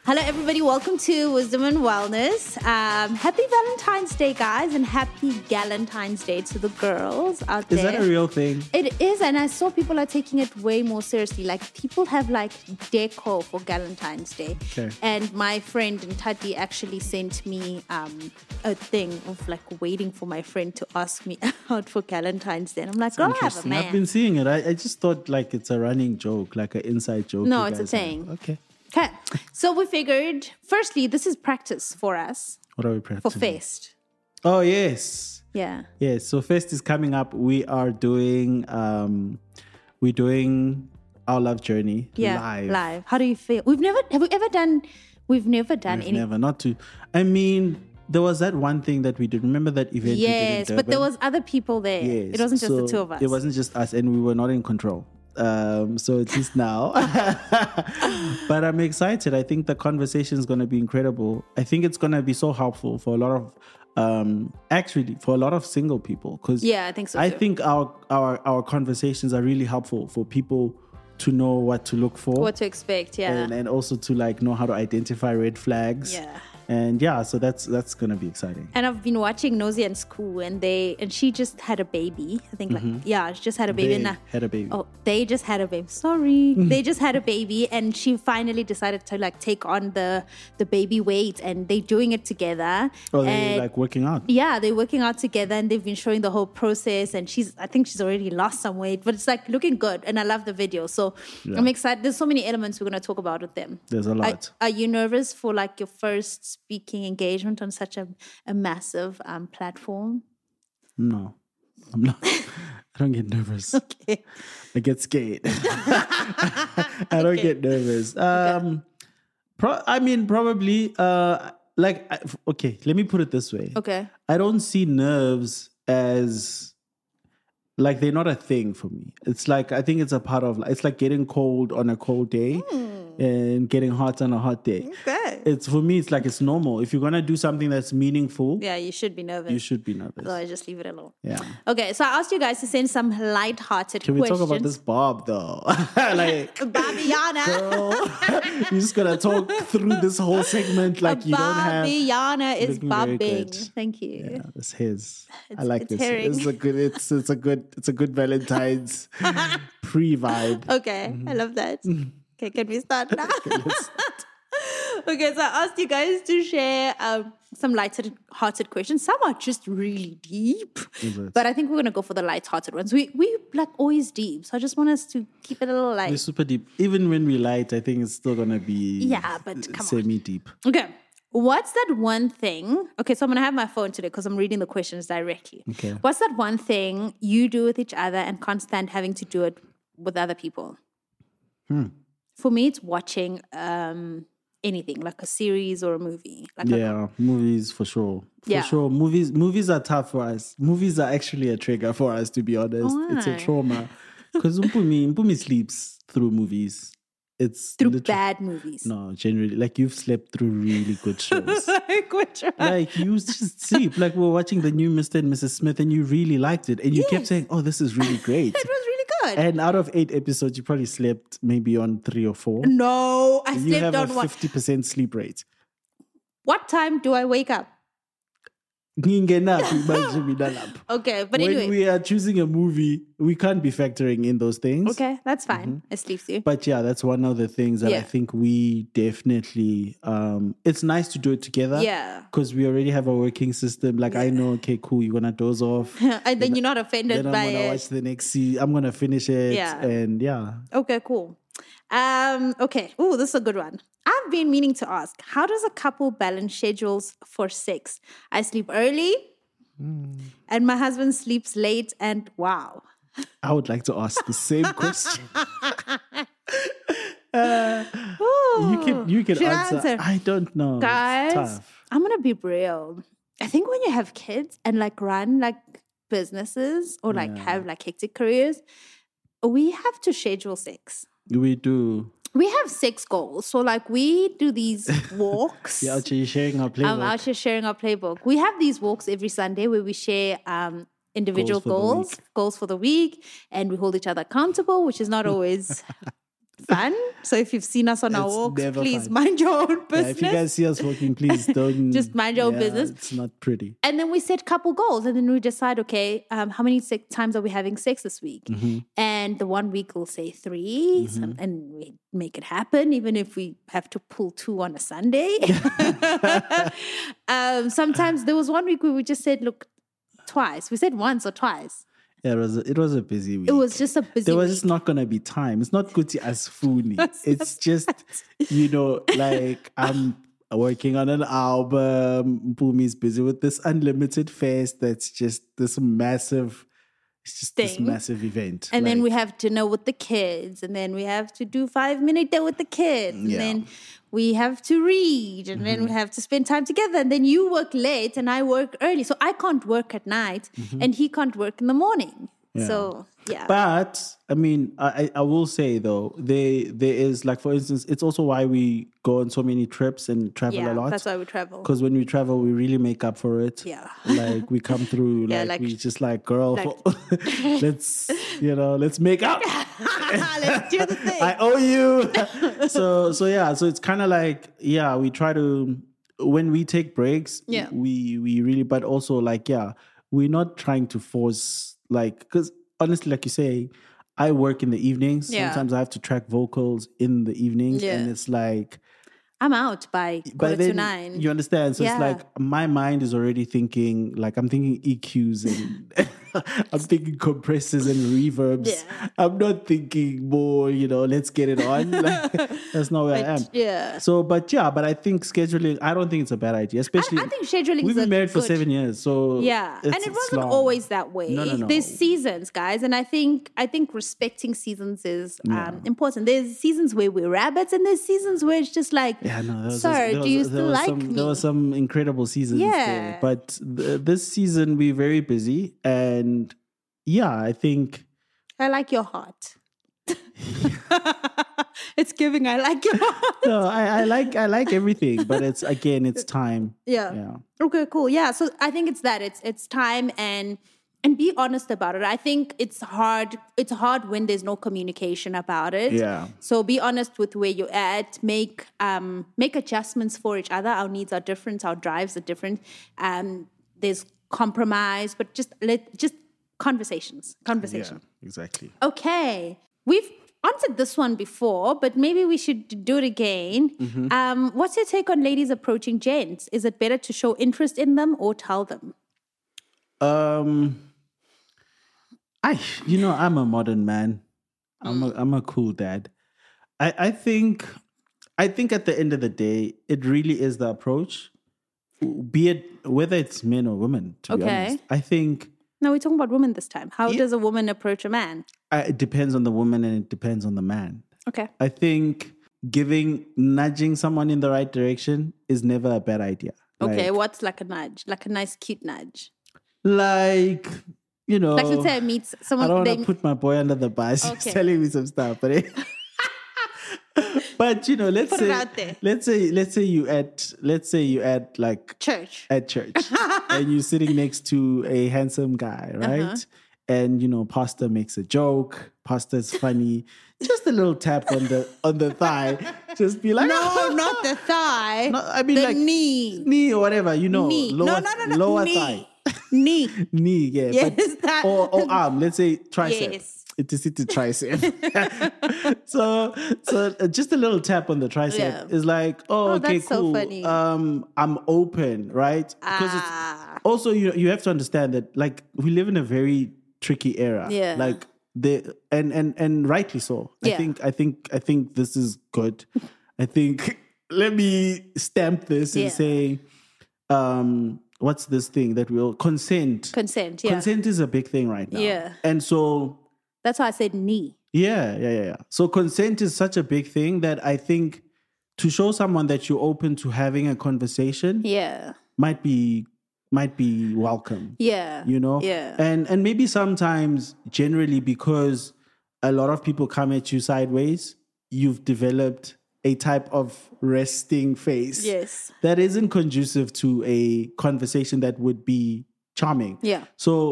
Hello, everybody. Welcome to Wisdom and Wellness. Happy Valentine's Day, guys, and happy Galentine's Day to the girls out there. Is that a real thing? It is, and I saw people are taking it way more seriously. Like, people have, like, decor for Galentine's Day. Okay. And my friend Ntati actually sent me a thing of, like, waiting for my friend to ask me out for Galentine's Day. And I'm like, girl, I have a man. I've been seeing it. I just thought, like, it's a running joke, like an inside joke. No, it's a thing. Okay. Okay, so we figured, firstly, this is practice for us. What are we practicing? For Fest. Oh, yes. Yeah. Yes, so Fest is coming up. We are doing, we're doing our love journey live. How do you feel? Have we ever done any? Never, not to. I mean, there was that one thing that we did. Remember that event? Yes, but there was other people there. Yes. It wasn't just the two of us. It wasn't just us, and we were not in control. So at least now. But I'm excited. I think the conversation is going to be incredible. I think it's going to be so helpful for a lot of, for a lot of single people. Yeah, I think so. I think our conversations are really helpful for people to know what to look for, what to expect. Yeah, and also to like know how to identify red flags. Yeah. And yeah, so that's going to be exciting. And I've been watching Nosy and School, and she just had a baby. I think she just had a baby. Had a baby. Oh, they just had a baby. Sorry, they just had a baby, and she finally decided to like take on the baby weight, and they're doing it together. Oh, they're like working out. Yeah, they're working out together, and they've been showing the whole process. And I think she's already lost some weight, but it's like looking good, and I love the video. So I'm excited. There's so many elements we're going to talk about with them. There's a lot. Are you nervous for like your first speaking engagement on such a massive platform? No, I'm not. I don't get nervous. Okay. I get scared. I don't get nervous. Probably. Okay, let me put it this way. Okay. I don't see nerves as like they're not a thing for me. It's like I think it's a part of. It's like getting cold on a cold day. And getting hot on a hot day. Okay. It's for me, it's like it's normal. If you're gonna do something that's meaningful, yeah, you should be nervous. You should be nervous. Otherwise, just leave it alone. Yeah. Okay, so I asked you guys to send some light-hearted questions. Can we talk about this Bob though? Like Babiana. Girl, you're just gonna talk through this whole segment like you don't have. Babiana is bobbing. Thank you. Yeah, it's his. I like this. It's a good Valentine's pre-vibe. Okay, I love that. Okay, can we start now? Okay, so I asked you guys to share some light-hearted questions. Some are just really deep, but I think we're going to go for the light-hearted ones. We like always deep, so I just want us to keep it a little light. We're super deep. Even when we light, I think it's still going to be semi-deep. Okay, what's that one thing? Okay, so I'm going to have my phone today because I'm reading the questions directly. Okay. What's that one thing you do with each other and can't stand having to do it with other people? For me, it's watching anything, like a series or a movie. Movies for sure. For sure. Movies are tough for us. Movies are actually a trigger for us, to be honest. Why? It's a trauma. Because Mpumi sleeps through movies. It's through bad movies. No, generally. Like you've slept through really good shows. Like which one? Like you just sleep. Like we were watching the new Mr. and Mrs. Smith and you really liked it. And you kept saying, oh, this is really great. It was really good. And out of 8 episodes, you probably slept maybe on 3 or 4. No, I slept on one. You have a 50% sleep rate. What time do I wake up? Okay, but anyway. When we are choosing a movie, we can't be factoring in those things. Okay, that's fine. It sleeps you. But yeah, that's one of the things that I think we definitely, it's nice to do it together. Yeah. Because we already have a working system. Like I know, okay, cool, you're going to doze off. And then you're not offended by it. I'm going to watch the next season. I'm going to finish it. Yeah. And yeah. Okay, cool. Okay. Oh, this is a good one. I've been meaning to ask, how does a couple balance schedules for sex? I sleep early and my husband sleeps late and wow. I would like to ask the same question. You can answer. I don't know. Guys, it's tough. I'm going to be real. I think when you have kids and like run like businesses or like have like hectic careers, we have to schedule sex. We do. We have 6 goals. So, like, we do these walks. You're out here sharing our playbook. I'm out here sharing our playbook. We have these walks every Sunday where we share individual goals for the week, and we hold each other accountable, which is not always fun. So if you've seen us on our It's walks, never please fun. mind your own Yeah, business. if you guys see us walking, please don't. Just mind your own business. It's not pretty. And then we set couple goals, and then we decide, okay, how many times are we having sex this week? Mm-hmm. And the one week we'll say 3, and we make it happen, even if we have to pull 2 on a Sunday. Sometimes there was one week where we just said, look, twice. We said once or twice. Yeah, it was a busy week. It was just a busy There was week. just not gonna be time. It's not good to as phony. It's just, like I'm working on an album. Bumi's busy with this unlimited fest. That's just this massive. It's just this Thing. massive event. And then we have dinner with the kids, and then we have to do 5-minute day with the kids, and Yeah. then we have to read, and then we have to spend time together. And then you work late, and I work early, so I can't work at night, and he can't work in the morning. Yeah. So yeah, But I mean, I will say though, there is, like, for instance, it's also why we go on so many trips and travel a lot. that's why we travel. Because when we travel, we really make up for it. Yeah. Like we come through, Yeah, like, like- we just like, girl, let's make up. Let's do the thing. I owe you. so yeah, so it's kind of like, yeah, we try to, when we take breaks, Yeah. we really, but also like, yeah, we're not trying to force, like, because honestly, like you say, I work in the evenings. Yeah. Sometimes I have to track vocals in the evenings, Yeah. and it's like, I'm out by but 9:15. you understand. So Yeah. it's like my mind is already thinking, like I'm thinking EQs and I'm thinking compressors and reverbs. Yeah. I'm not thinking more, let's get it on. Like, that's not where I am. Yeah. So, but I think scheduling, I don't think it's a bad idea, especially. I think scheduling We've is been married for good. 7 years, so Yeah, and it's it wasn't long. always that way. No. There's seasons, guys, and I think respecting seasons is important. There's seasons where we're rabbits, and there's seasons where it's just like, Yeah, no. sir, do you still like me? There were some incredible seasons Yeah. there, but this season we're very busy, and I think. I like your heart. It's giving. I like your heart. No, I like everything, but it's time. Yeah. Okay, cool. Yeah. So I think it's that. It's time and be honest about it. I think it's hard. It's hard when there's no communication about it. Yeah. So be honest with where you're at. Make adjustments for each other. Our needs are different. Our drives are different. There's compromise, but just conversations. Yeah, exactly. Okay. We've answered this one before, but maybe we should do it again. Mm-hmm. What's your take on ladies approaching gents? Is it better to show interest in them or tell them? I'm a modern man. I'm a cool dad. I think at the end of the day, it really is the approach, be it whether it's men or women. To be Okay. honest, I think No, we're talking about women this time. How does a woman approach a man? it depends on the woman and it depends on the man. Okay. I think nudging someone in the right direction is never a bad idea. Okay, what's like a nudge? Like a nice, cute nudge. Like, Like let's say I meet I someone. don't want to put my boy under the bus. He's Okay. telling me some stuff, but let's Put say it out there. let's say you at like Church. at church and you're sitting next to a handsome guy, right? And pastor makes a joke. Pastor's funny. Just a little tap on the thigh. Just be like, No, not the thigh. No, I mean, the like, knee. or whatever, Knee. lower, No. lower knee. thigh. Knee. Knee, yeah. Yes, that- or arm, let's say tricep. Yes. It is a tricep. so just a little tap on the tricep Yeah. is like, okay, that's so cool. funny. I'm open, right? Because it's also you have to understand that, like, we live in a very tricky era. Yeah. Like and rightly so. Yeah. I think this is good. I think let me stamp this and Yeah. say, what's this thing that we'll consent? Consent, yeah. Consent is a big thing right now. Yeah. And so That's why I said knee. yeah. So consent is such a big thing that I think to show someone that you're open to having a conversation Yeah. might be welcome. Yeah. Yeah. And maybe sometimes generally because a lot of people come at you sideways, you've developed a type of resting face Yes. that isn't conducive to a conversation that would be charming. Yeah. So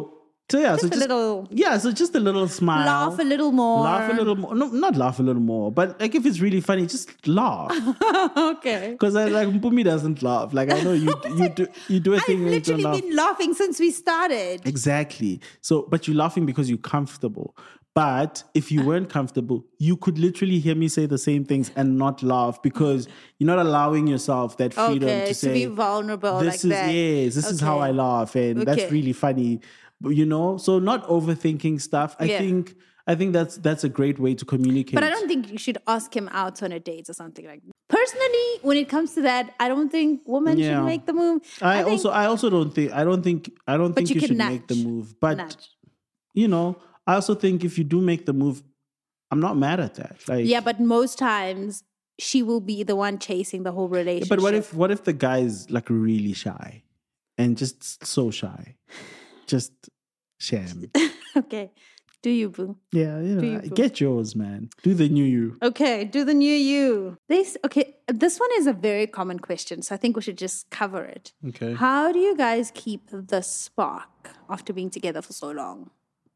So yeah, Just a little. Yeah, so just a little smile. Laugh a little more. Laugh a little more. No, not laugh a little more, but like if it's really funny, just laugh. Okay. Because like Mpumi doesn't laugh. Like I know you do a thing. I've literally been laughing since we started. Exactly. So, but you're laughing because you're comfortable. But if you weren't comfortable, you could literally hear me say the same things and not laugh because you're not allowing yourself that freedom to say, be vulnerable this like is, that. Yes, this is how I laugh, and that's really funny. You know, so not overthinking stuff. I think that's a great way to communicate. But I don't think you should ask him out on a date or something like that. Personally, when it comes to that, I don't think women should make the move. I also don't think you should make the move. But you know, I also think if you do make the move, I'm not mad at that. Like, yeah, but most times she will be the one chasing the whole relationship. But what if the guy is like really shy and just so shy? Just sham. Okay. Do you, boo? Yeah, get yours, man. Do the new you. Okay, do the new you. This one is a very common question, so I think we should just cover it. Okay. How do you guys keep the spark after being together for so long?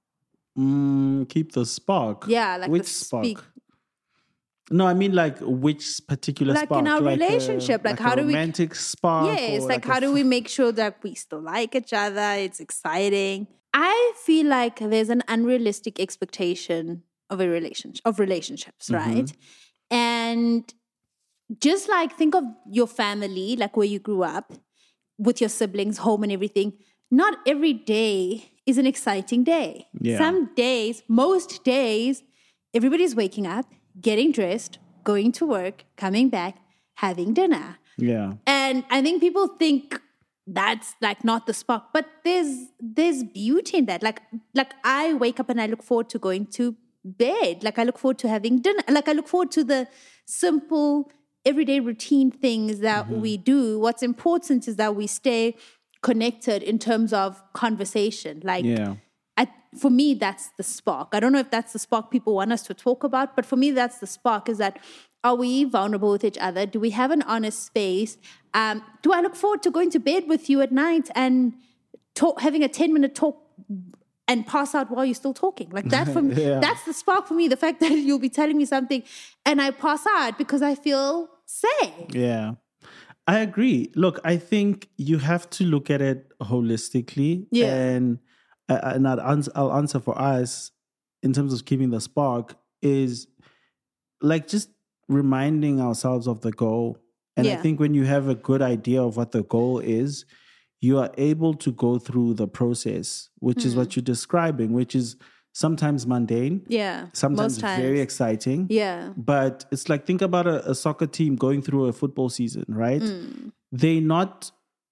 Keep the spark. Yeah, like which spark? No, I mean like which particular like spark? In our relationship, like how do we romantic spark? Yeah, it's like how do we make sure that we still like each other? It's exciting. I feel like there's an unrealistic expectation of relationships, right? And just like think of your family, like where you grew up with your siblings, home and everything. Not every day is an exciting day. Yeah. Some days, most days, everybody's waking up, getting dressed, going to work, coming back, having dinner. Yeah. And I think people think that's like not the spark, but there's beauty in that. Like I wake up and I look forward to going to bed. Like I look forward to having dinner. Like I look forward to the simple everyday routine things that we do. What's important is that we stay connected in terms of conversation. Like for me, that's the spark. I don't know if that's the spark people want us to talk about, but for me, that's the spark, is that are we vulnerable with each other? Do we have an honest space? Do I look forward to going to bed with you at night and having a 10-minute talk and pass out while you're still talking? Like that for me, that's the spark for me. The fact that you'll be telling me something and I pass out because I feel safe. Yeah. I agree. Look, I think you have to look at it holistically. Yeah. And I'll answer for us in terms of keeping the spark is like just reminding ourselves of the goal. And I think when you have a good idea of what the goal is, you are able to go through the process, which is what you're describing, which is sometimes mundane. Yeah. Sometimes very exciting. Yeah. But it's like, think about a soccer team going through a football season, right? They're not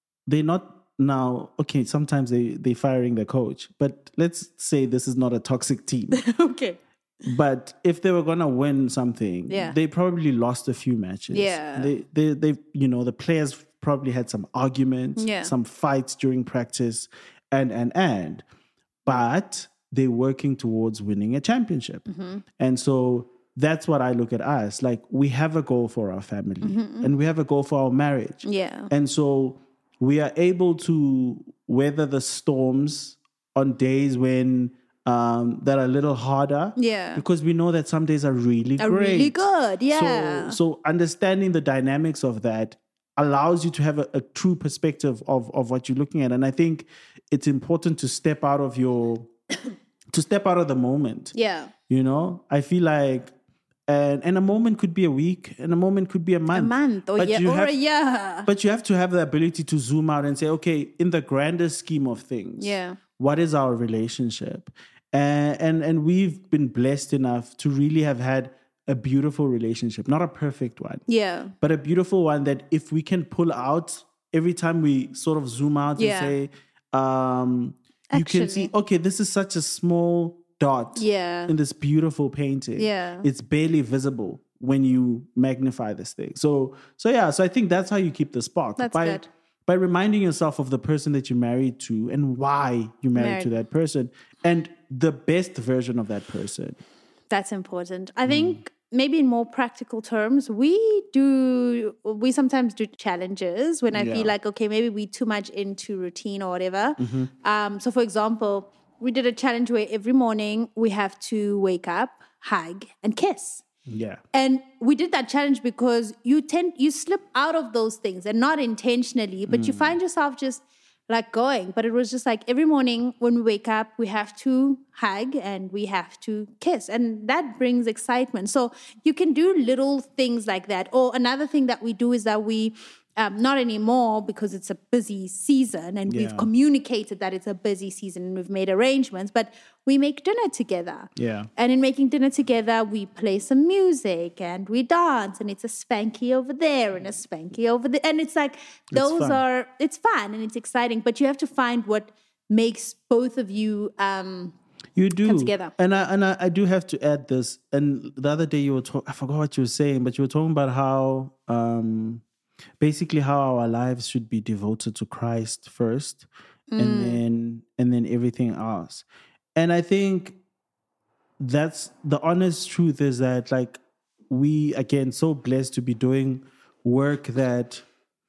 now, okay, sometimes they're firing their coach, but let's say this is not a toxic team. Okay. But if they were going to win something, they probably lost a few matches. Yeah. They the players probably had some arguments, some fights during practice and. But they're working towards winning a championship. And so that's what I look at us. Like we have a goal for our family and we have a goal for our marriage. Yeah. And so we are able to weather the storms on days when that are a little harder. Yeah. Because we know that some days are really great. Really good. Yeah. So understanding the dynamics of that allows you to have a true perspective of what you're looking at. And I think it's important to step out of the moment. Yeah. You know, I feel like, and a moment could be a week, and a moment could be a month. Or a year. But you have to have the ability to zoom out and say, okay, in the grander scheme of things, what is our relationship? And we've been blessed enough to really have had a beautiful relationship, not a perfect one. Yeah. But a beautiful one that if we can pull out every time we sort of zoom out and say, you can see, okay, this is such a small dot in this beautiful painting. Yeah. It's barely visible when you magnify this thing. So I think that's how you keep the spark. That's good. By reminding yourself of the person that you're married to and why you're married to that person and the best version of that person. That's important. I think maybe in more practical terms, we sometimes do challenges when I feel like, okay, maybe we're too much into routine or whatever. So for example, we did a challenge where every morning we have to wake up, hug, and kiss. Yeah. And we did that challenge because you slip out of those things, and not intentionally, but you find yourself just like going. But it was just like every morning when we wake up, we have to hug and we have to kiss. And that brings excitement. So you can do little things like that. Or another thing that we do is that we, not anymore because it's a busy season and we've communicated that it's a busy season and we've made arrangements, but we make dinner together. Yeah. And in making dinner together, we play some music and we dance, and it's a spanky over there and a spanky over there. And it's like, it's fun and it's exciting, but you have to find what makes both of you you do come together. And I do have to add this. And the other day you were I forgot what you were saying, but you were talking about how basically how our lives should be devoted to Christ first, and then everything else. And I think that's the honest truth, is that like we, again, so blessed to be doing work that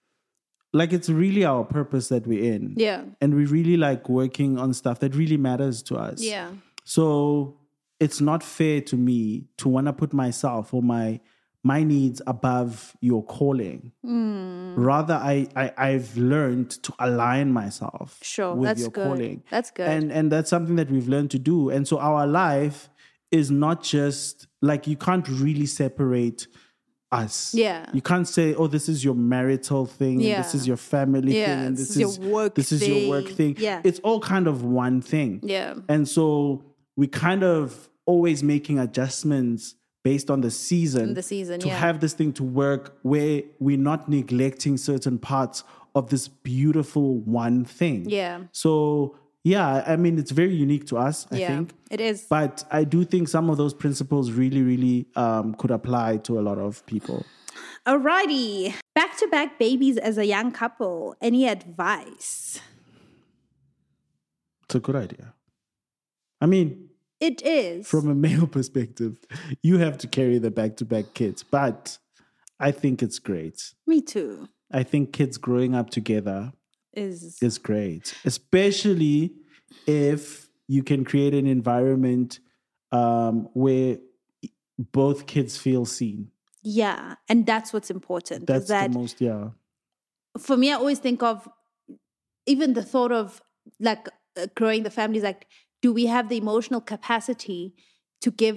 like it's really our purpose that we're in. Yeah. And we really like working on stuff that really matters to us. Yeah. So it's not fair to me to want to put myself or my needs above your calling. Rather, I've learned to align myself with your calling. That's good. And that's something that we've learned to do. And so our life is not just like, you can't really separate us. Yeah. You can't say, oh, this is your marital thing, and this is your family thing, and this is your work thing. Yeah. It's all kind of one thing. Yeah. And so we kind of always making adjustments based on the season to have this thing to work, where we're not neglecting certain parts of this beautiful one thing. Yeah. So, yeah, I mean, it's very unique to us, I think. It is. But I do think some of those principles really, really could apply to a lot of people. Alrighty. Back-to-back babies as a young couple. Any advice? It's a good idea. I mean, it is. From a male perspective, you have to carry the back-to-back kids, but I think it's great. Me too. I think kids growing up together is great, especially if you can create an environment where both kids feel seen. Yeah, and that's what's important. That's the most, For me, I always think of even the thought of like growing the family is like, do we have the emotional capacity to give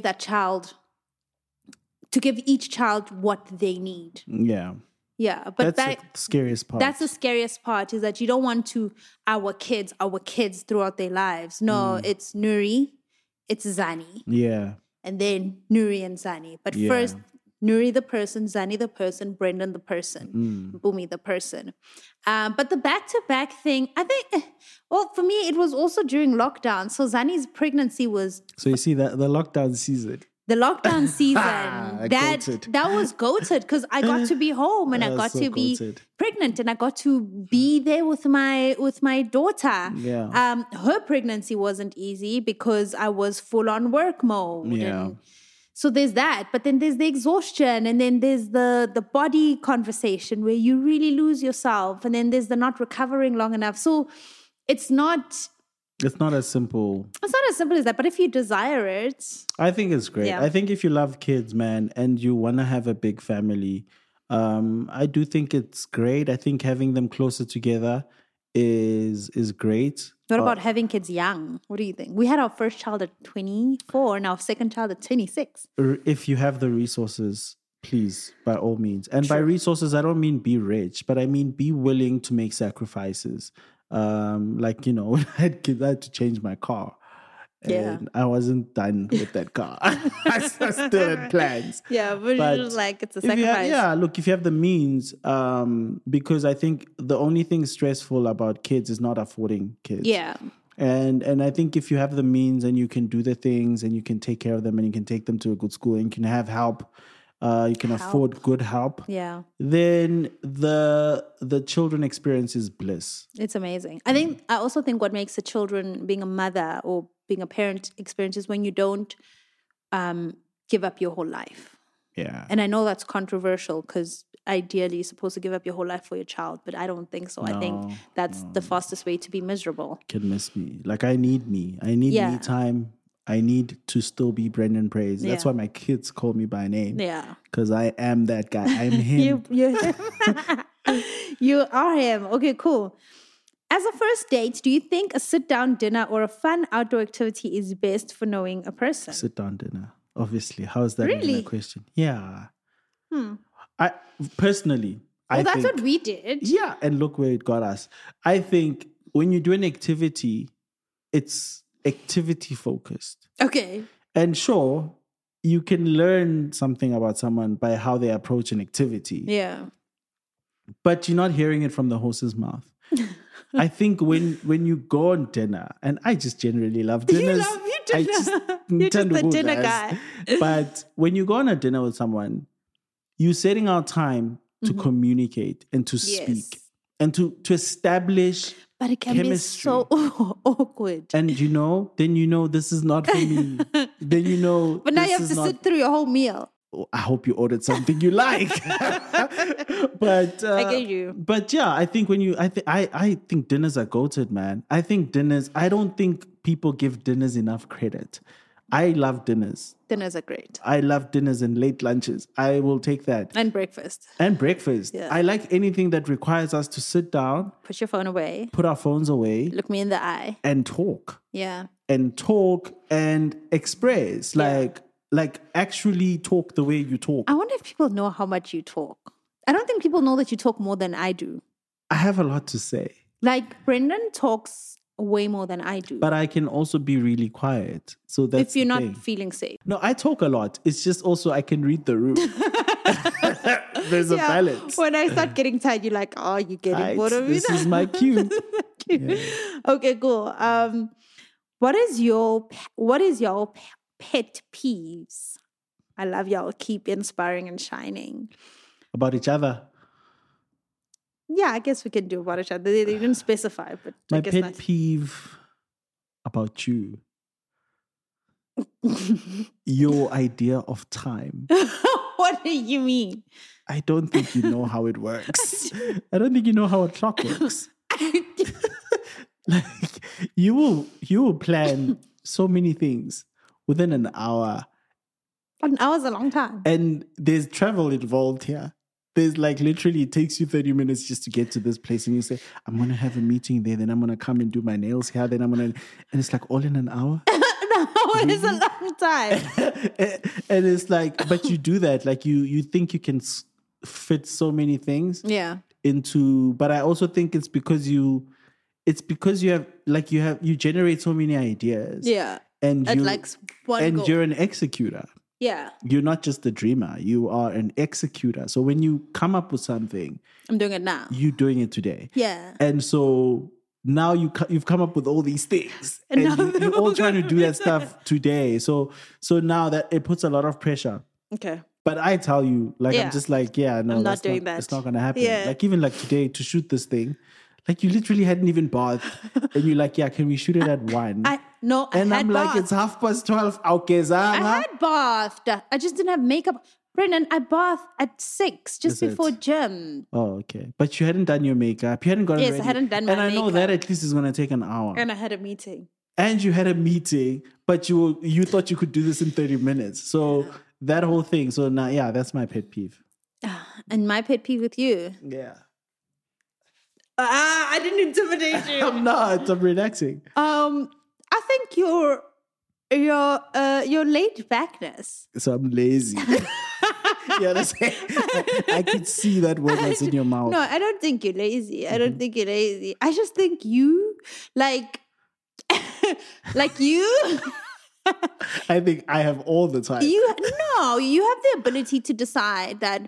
each child what they need? Yeah. Yeah. But that's the scariest part. That's the scariest part, is that you don't want our kids throughout their lives. No, it's Nuri, it's Zani. Yeah. And then Nuri and Zani. But first, Nuri the person, Zani the person, Brendan the person, Bumi the person. But the back-to-back thing, I think, well, for me, it was also during lockdown. So Zani's pregnancy was... So you see, that the lockdown season. The lockdown season, that was goated, because I got to be home and I got to be pregnant and I got to be there with my daughter. Yeah. Her pregnancy wasn't easy because I was full on work mode. Yeah. And so there's that, but then there's the exhaustion, and then there's the body conversation where you really lose yourself, and then there's the not recovering long enough. So it's not as simple. It's not as simple as that, but if you desire it, I think it's great. I think if you love kids, man, and you want to have a big family, I do think it's great. I think having them closer together is great. What about having kids young? What do you think? We had our first child at 24 and our second child at 26. If you have the resources, please, by all means. And by resources, I don't mean be rich, but I mean be willing to make sacrifices. Like, when I had kids, I had to change my car. And I wasn't done with that car. I still had plans. Yeah, but just like, it's a sacrifice. Look, if you have the means, because I think the only thing stressful about kids is not affording kids. Yeah. And I think if you have the means and you can do the things and you can take care of them and you can take them to a good school and you can have help, you can afford good help. Yeah. Then the children experience is bliss. It's amazing. I also think what makes the children, being a mother or being a parent, experience is when you don't give up your whole life. Yeah. And I know that's controversial because ideally supposed to give up your whole life for your child, but I don't think so. I think that's the fastest way to be miserable. Can miss me. Like, I need me. I need me time. I need to still be Brendan Praise. That's why my kids call me by name. Yeah. Because I am that guy. I'm him. You are him. Okay, cool. As a first date, do you think a sit-down dinner or a fun outdoor activity is best for knowing a person? Sit-down dinner, obviously. How is that even a question? Yeah. I personally, that's what we did. Yeah, and look where it got us. I think when you do an activity, it's activity focused. Okay. And sure, you can learn something about someone by how they approach an activity. Yeah. But you're not hearing it from the horse's mouth. I think when you go on dinner, and I just generally love dinners. You're just the dinner guy. But when you go on a dinner with someone, you're setting out time to communicate and to speak and to establish but it can chemistry. Be so awkward. And then this is not for me. Then But now you have to sit through your whole meal. I hope you ordered something you like. But I get you. But yeah, I think I think dinners are goated, man. I don't think people give dinners enough credit. I love dinners. Dinners are great. I love dinners and late lunches. I will take that. And breakfast. Yeah. I like anything that requires us to sit down. Put your phone away. Put our phones away. Look me in the eye. And talk. Yeah. And talk and express. Like actually talk the way you talk. I wonder if people know how much you talk. I don't think people know that you talk more than I do. I have a lot to say. Like Brendan talks way more than I do. But I can also be really quiet. So that's if you're not feeling safe. No, I talk a lot. It's just also I can read the room. There's a balance. When I start getting tired, you're like, oh, you're getting bored of me. This is my cue. Okay, cool. What is your pet peeves? I love y'all. Keep inspiring and shining. About each other. Yeah, I guess we can do about each other. They didn't specify, but my I guess pet peeve about you. Your idea of time. What do you mean? I don't think you know how it works. I don't think you know how a clock works. Like you will plan so many things within an hour. An hour's a long time. And there's travel involved here. There's like literally it takes you 30 minutes just to get to this place, and you say, I'm going to have a meeting there, then I'm going to come and do my nails here, then and it's like all in an hour. An hour is a long time. And it's like, but you do that, like you think you can fit so many things into, but I also think it's because you generate so many ideas. Yeah. And goal. You're an executor. Yeah. You're not just a dreamer. You are an executor. So when you come up with something, I'm doing it now. You're doing it today. Yeah. And so now you've come up with all these things, and you're all trying to do that stuff today. So now that it puts a lot of pressure. Okay. But I tell you, I'm just like, I'm not doing that. It's not going to happen. Yeah. Like even like today to shoot this thing, like you literally hadn't even bathed, and you're like, can we shoot it at 1? And I'm like, it's 12:30. Okay, I had bathed. I just didn't have makeup. Brendan, I bathed at 6 just before gym. Oh, okay. But you hadn't done your makeup. You hadn't gotten ready. Yes, I hadn't done my makeup. And I know that at least is going to take an hour. And I had a meeting. And you had a meeting, but you thought you could do this in 30 minutes. So that whole thing. So now, that's my pet peeve. And my pet peeve with you? Yeah. I didn't intimidate you. I'm not. I'm relaxing. I think your laid backness. So I'm lazy. I could see that word that's in your mouth. No, I don't think you're lazy. I don't think you're lazy. I just think you like you. I think I have all the time. You have the ability to decide that.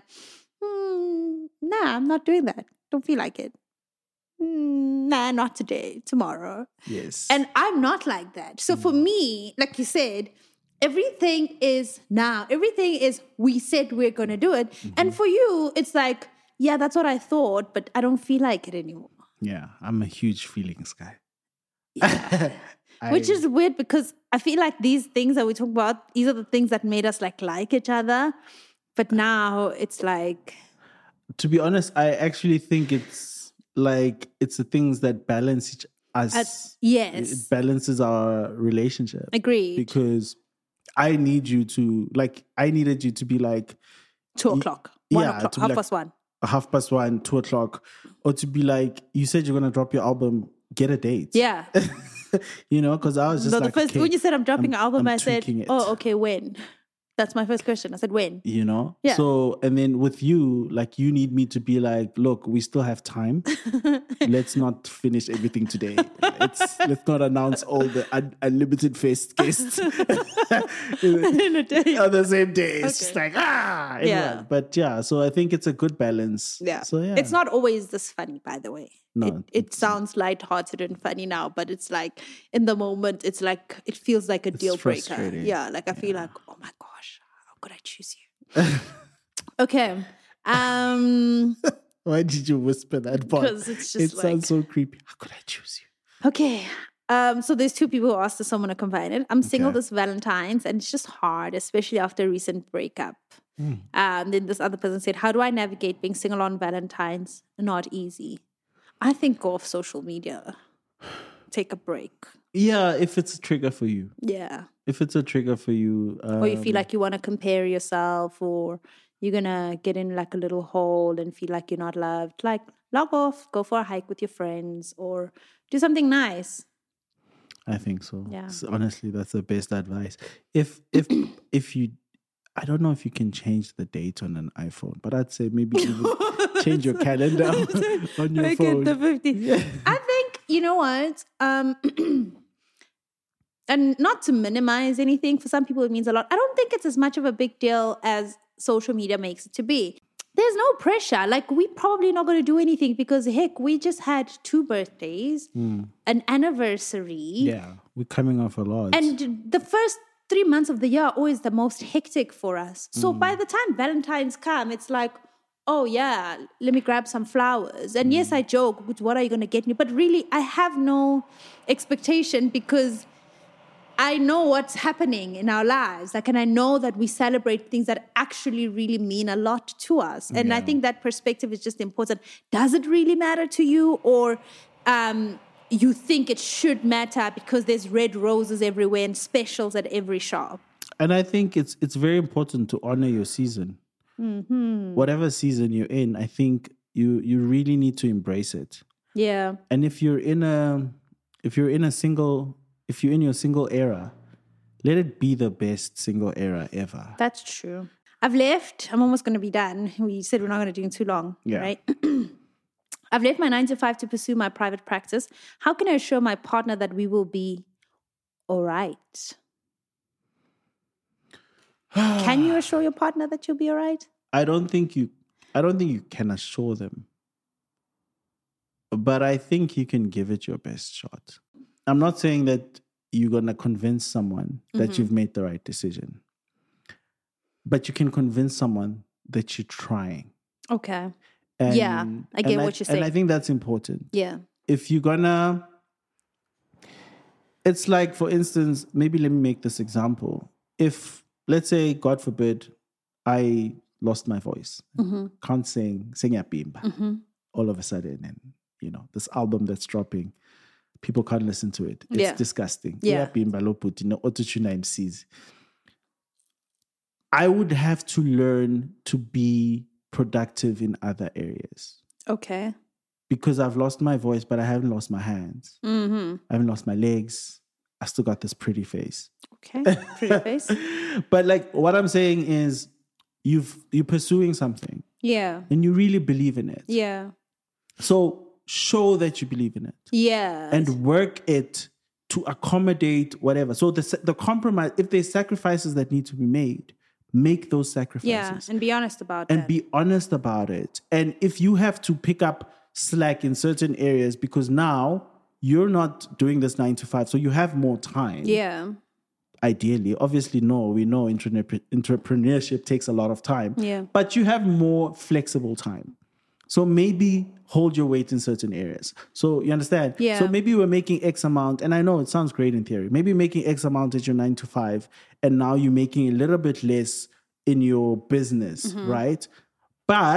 I'm not doing that. Don't feel like it. Nah, not today, tomorrow. Yes. And I'm not like that. So for me, like you said, everything is now. Everything is we said we're going to do it. Mm-hmm. And for you, it's like, yeah, that's what I thought, but I don't feel like it anymore. Yeah, I'm a huge feelings guy. Yeah. Which is weird because I feel like these things that we talk about, these are the things that made us like each other. But now it's like... To be honest, I actually think it's the things that balance us. Yes. It balances our relationship. Agreed. Because I needed you to be like 2 o'clock, 1 yeah, o'clock, to be like 1:30, 2 o'clock, or to be like, you said you're gonna drop your album, get a date. Yeah. Because I was just the first, when you said I'm dropping an album, I said, tweaking it. oh, okay, when? That's my first question. I said, when? Yeah. So, and then with you, like, you need me to be like, look, we still have time. Let's not finish everything today. Let's not announce all the unlimited guests in a day. On the same day. It's just like, Yeah. Everyone. But yeah, so I think it's a good balance. Yeah. So yeah. It's not always this funny, by the way. No, it sounds lighthearted and funny now, but it's like in the moment, it's like it feels like a deal breaker. Yeah, like I feel like, oh my gosh, how could I choose you? Okay. Why did you whisper that part? Because it's just sounds so creepy. How could I choose you? Okay. So there's 2 people who asked, does someone to confide in? I'm single this Valentine's, and it's just hard, especially after a recent breakup. Then this other person said, how do I navigate being single on Valentine's? Not easy. I think go off social media. Take a break. Yeah, if it's a trigger for you. Yeah. If it's a trigger for you. Or you feel like you want to compare yourself, or you're going to get in like a little hole and feel like you're not loved. Like, log off, go for a hike with your friends, or do something nice. I think so. Yeah. So honestly, that's the best advice. If you, I don't know if you can change the date on an iPhone, but I'd say maybe even change your calendar on your phone. The 50. Yeah. I think, you know what? And not to minimize anything, for some people it means a lot. I don't think it's as much of a big deal as social media makes it to be. There's no pressure. Like, we probably not going to do anything because, heck, we just had 2 birthdays, an anniversary. Yeah, we're coming off a lot. And the first 3 months of the year are always the most hectic for us. So by the time Valentine's come, it's like, oh yeah, let me grab some flowers. And yes, I joke, what are you going to get me? But really, I have no expectation because I know what's happening in our lives. Like, and I know that we celebrate things that actually really mean a lot to us. And I think that perspective is just important. Does it really matter to you? Or you think it should matter because there's red roses everywhere and specials at every shop? And I think it's very important to honor your season. Mm-hmm. Whatever season you're in, I think you really need to embrace it. Yeah. And if you're in your single era, let it be the best single era ever. That's true. I've left. I'm almost going to be done. We said we're not going to do it too long, right? I've left my 9-to-5 to pursue my private practice. How can I assure my partner that we will be all right? Can you assure your partner that you'll be all right? I don't think you can assure them. But I think you can give it your best shot. I'm not saying that you're going to convince someone that you've made the right decision. But you can convince someone that you're trying. Okay. I get what you're saying. And I think that's important. Yeah. If you're gonna... It's like, for instance, maybe let me make this example. If, let's say, God forbid, I lost my voice. Can't sing Yapimba all of a sudden. And, this album that's dropping, people can't listen to it. It's disgusting. Yeah. Auto-tune MCs. I would have to learn to be productive in other areas. Okay. Because I've lost my voice, but I haven't lost my hands. I haven't lost my legs. I still got this pretty face. Okay, pretty face. But like what I'm saying is you're pursuing something. Yeah. And you really believe in it. Yeah. So show that you believe in it. Yeah. And work it to accommodate whatever. So the compromise, if there's sacrifices that need to be made, make those sacrifices. Yeah, and be honest about it. And be honest about it. And if you have to pick up slack in certain areas because now you're not doing this 9-to-5, so you have more time. Yeah. Ideally. Obviously, no, we know entrepreneurship takes a lot of time. Yeah. But you have more flexible time. So maybe hold your weight in certain areas. So you understand? Yeah. So maybe we're making X amount, and I know it sounds great in theory. Maybe making X amount at your 9-to-5, and now you're making a little bit less in your business, right? But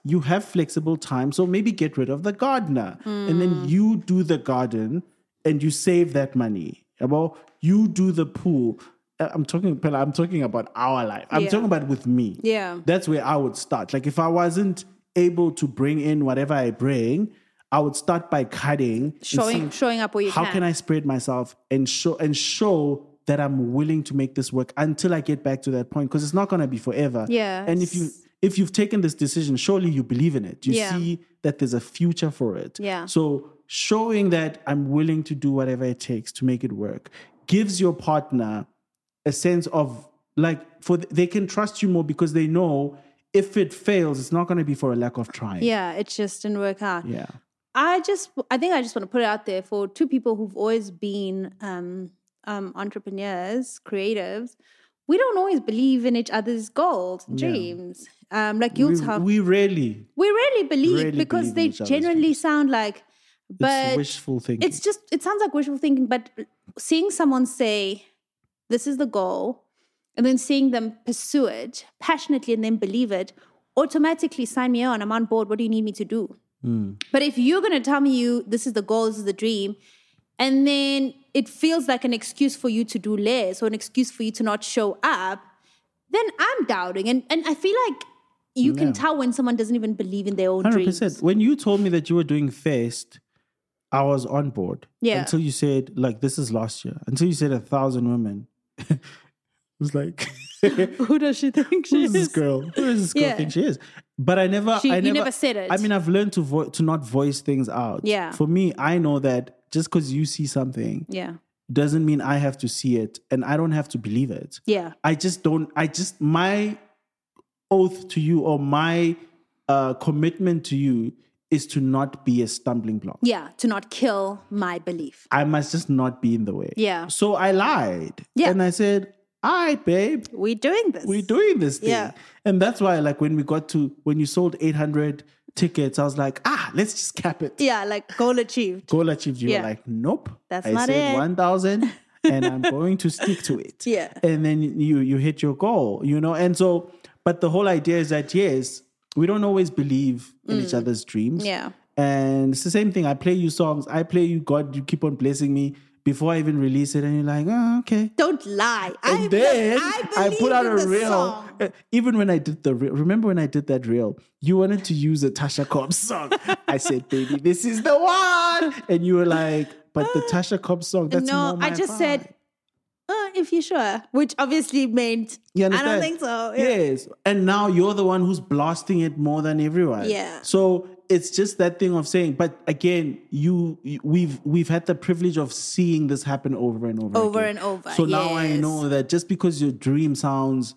you have flexible time. So maybe get rid of the gardener and then you do the garden and you save that money. About you do the pool. I'm talking about our life. I'm talking about with me. Yeah. That's where I would start. Like if I wasn't able to bring in whatever I bring, I would start by cutting. Showing up where you can. How can I spread myself and show that I'm willing to make this work until I get back to that point? Because it's not going to be forever. Yeah. And if you've taken this decision, surely you believe in it. You see that there's a future for it. Yeah. So showing that I'm willing to do whatever it takes to make it work gives your partner a sense of they can trust you more because they know if it fails, it's not going to be for a lack of trying. Yeah, it just didn't work out. Yeah. I think I just want to put it out there for two people who've always been entrepreneurs, creatives. We don't always believe in each other's goals, dreams. Like you'll tell we rarely believe because they genuinely sound like, but it's wishful thinking. It sounds like wishful thinking, but seeing someone say, this is the goal, and then seeing them pursue it passionately and then believe it, automatically sign me on. I'm on board. What do you need me to do? But if you're going to tell me this is the goal, this is the dream, and then it feels like an excuse for you to do less or an excuse for you to not show up, then I'm doubting. And I feel like you can tell when someone doesn't even believe in their own 100%. dreams. When you told me that you were doing Fest, I was on board. Yeah. Until you said, this is last year. Until you said 1,000 women. It was like... Who does she think she is? Who does this girl think she is? But you never said it. I mean, I've learned to not voice things out. Yeah. For me, I know that just because you see something doesn't mean I have to see it and I don't have to believe it. Yeah. My oath to you or my commitment to you is to not be a stumbling block. Yeah, to not kill my belief. I must just not be in the way. Yeah. So I lied. Yeah. And I said, all right, babe. We're doing this thing. Yeah. And that's why, when you sold 800 tickets, I was like, let's just cap it. Yeah, goal achieved. You were like, nope. That's I not said it. 1,000 and I'm going to stick to it. Yeah. And then you hit your goal, And so, but the whole idea is that, yes, we don't always believe in each other's dreams. Yeah. And it's the same thing. I play you songs. I play you, God, you keep on blessing me. Before I even release it, and you're like, okay. Don't lie. And I put out a reel. Song. Even when I did the reel, remember when I did that reel? You wanted to use a Tasha Cobbs song. I said, baby, this is the one. And you were like, but the Tasha Cobbs song, that's more my I just vibe. said, if you're sure, which obviously meant, you I understand? don't think so. Yeah. Yes. And now you're the one who's blasting it more than everyone. Yeah. So it's just that thing of saying, but again, we've had the privilege of seeing this happen over and over and over. So now I know that just because your dream sounds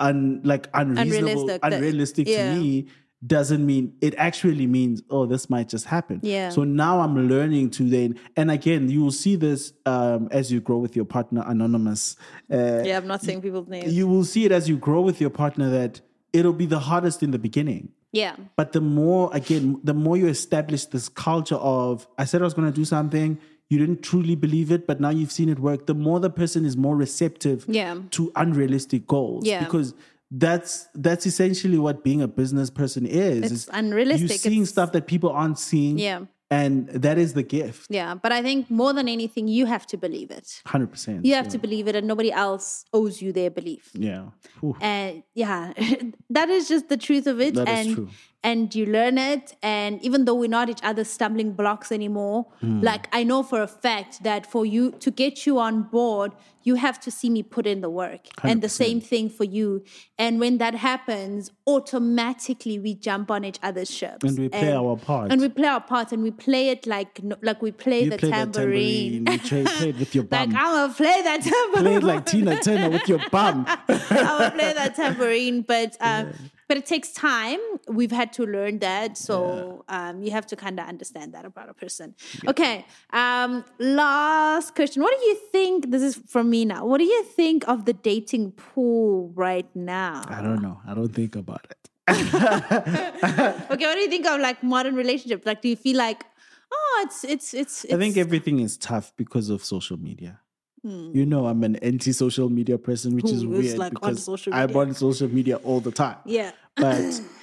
unrealistic to me, doesn't mean it actually means, this might just happen. Yeah. So now I'm learning to then, and again, you will see this as you grow with your partner, Anonymous. I'm not saying people's names. You will see it as you grow with your partner that it'll be the hardest in the beginning. Yeah. But the more you establish this culture of, I said I was going to do something, you didn't truly believe it, but now you've seen it work, the more the person is more receptive to unrealistic goals. Yeah. Because that's essentially what being a business person is. It's unrealistic. You're seeing stuff that people aren't seeing. Yeah. And that is the gift. Yeah. But I think more than anything, you have to believe it. 100%. You have to believe it, and nobody else owes you their belief. Yeah. Ooh. And that is just the truth of it. That is true. And you learn it. And even though we're not each other's stumbling blocks anymore, I know for a fact that for you to get you on board, you have to see me put in the work. 100%. And the same thing for you. And when that happens, automatically we jump on each other's ships. And we play our part. And we play our part, and we play it like we play you the play tambourine. You play it with your bum. I'm going to play that tambourine. Play it like Tina Turner with your bum. I will play that tambourine, but it takes time. We've had to learn that, so you have to kind of understand that about a person. Yeah. Okay, last question. What do you think? This is from me now. What do you think of the dating pool right now? I don't know. I don't think about it. Okay, what do you think of modern relationships? Do you feel like, it's I think everything is tough because of social media. I'm an anti-social media person, which is weird because I'm on social media all the time. Yeah. But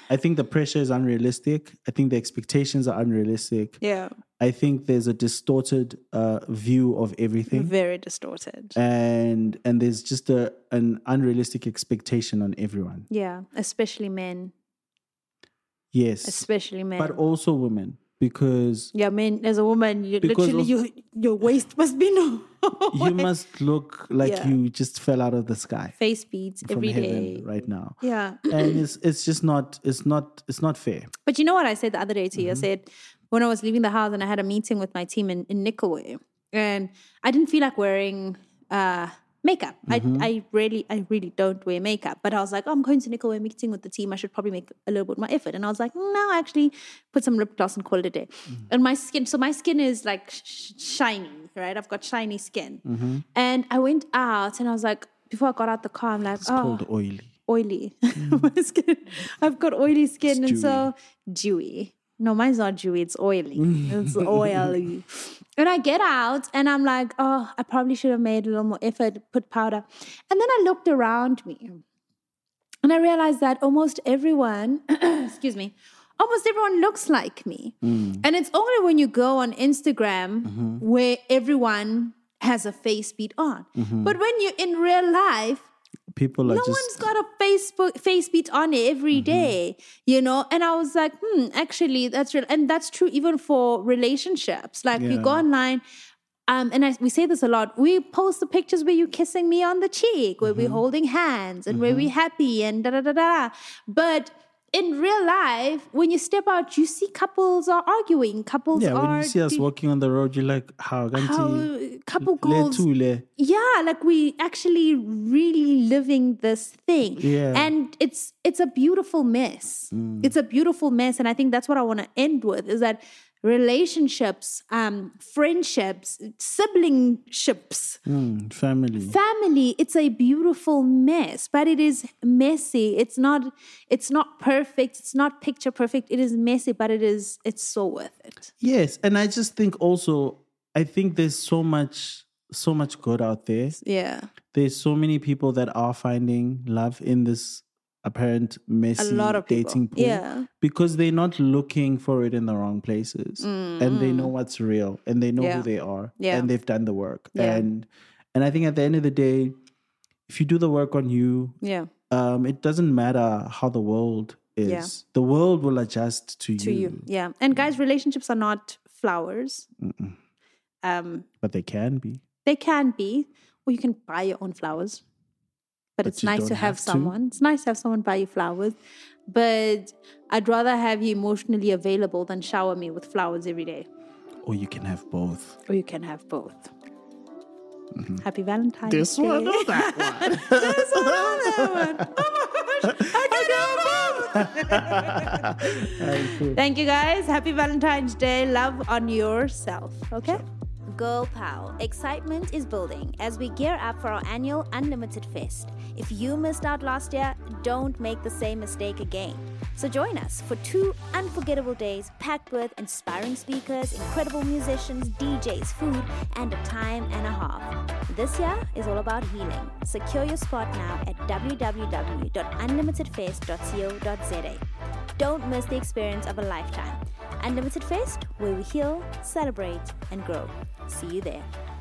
I think the pressure is unrealistic. I think the expectations are unrealistic. Yeah. I think there's a distorted view of everything. Very distorted. And there's just an unrealistic expectation on everyone. Yeah, especially men. Yes. Especially men. But also women. Because men, as a woman, your waist must be no. You must look like you just fell out of the sky. Face beads from every heaven day right now. Yeah. And it's just not fair. But you know what I said the other day to you? I said when I was leaving the house and I had a meeting with my team in Nicolway, and I didn't feel like wearing makeup. I really don't wear makeup. But I was like, I'm going to Nicolway meeting with the team. I should probably make a little bit more effort. And I was like, no, actually put some lip gloss and call it a day. And my skin is like shiny, right? I've got shiny skin. And I went out and I was like, before I got out the car, I'm like, it's called oily. Oily. My skin, I've got oily skin. It's and so dewy. No, mine's not dewy. It's oily. It's oily. And I get out and I'm like, oh, I probably should have made a little more effort, put powder. And then I looked around me and I realized that almost everyone, almost everyone looks like me. And it's only when you go on Instagram where everyone has a face beat on. But when you're in real life, people are one's got a face beat on every day, And I was like, actually, that's real. And that's true even for relationships. Like you go online, and we say this a lot. We post the pictures where you're kissing me on the cheek, where we're holding hands, and where we're happy, and da-da-da-da. But in real life, when you step out, you see couples are arguing. When you see us walking on the road, you're like, how couple goals. Yeah, like we actually really living this thing. Yeah. And it's a beautiful mess. It's a beautiful mess. And I think that's what I want to end with, is that relationships, friendships, siblingships, family, it's a beautiful mess, but it is messy. It's not perfect. It's not picture perfect. It is messy, but it's so worth it. Yes. And I just think also, I think there's so much good out there. Yeah. There's so many people that are finding love in this apparent messy dating pool. Yeah. Because they're not looking for it in the wrong places. And they know what's real and they know who they are. Yeah. And they've done the work. Yeah. And I think at the end of the day, if you do the work on you, it doesn't matter how the world is. Yeah. The world will adjust to you. Yeah. And guys, relationships are not flowers. But they can be. They can be. Or you can buy your own flowers. But it's nice to have someone. It's nice to have someone buy you flowers. But I'd rather have you emotionally available than shower me with flowers every day. Or you can have both. Happy Valentine's Day. This one or that one? This one or that one. Oh my gosh. I can have both. Thank you guys. Happy Valentine's Day. Love on yourself. Okay? Girl Pal, excitement is building as we gear up for our annual Unlimited Fest. If you missed out last year, don't make the same mistake again. So join us for 2 unforgettable days packed with inspiring speakers, incredible musicians, DJs, food, and a time and a half. This year is all about healing. Secure your spot now at www.unlimitedfest.co.za. Don't miss the experience of a lifetime. Unlimited Fest, where we heal, celebrate, and grow. See you there.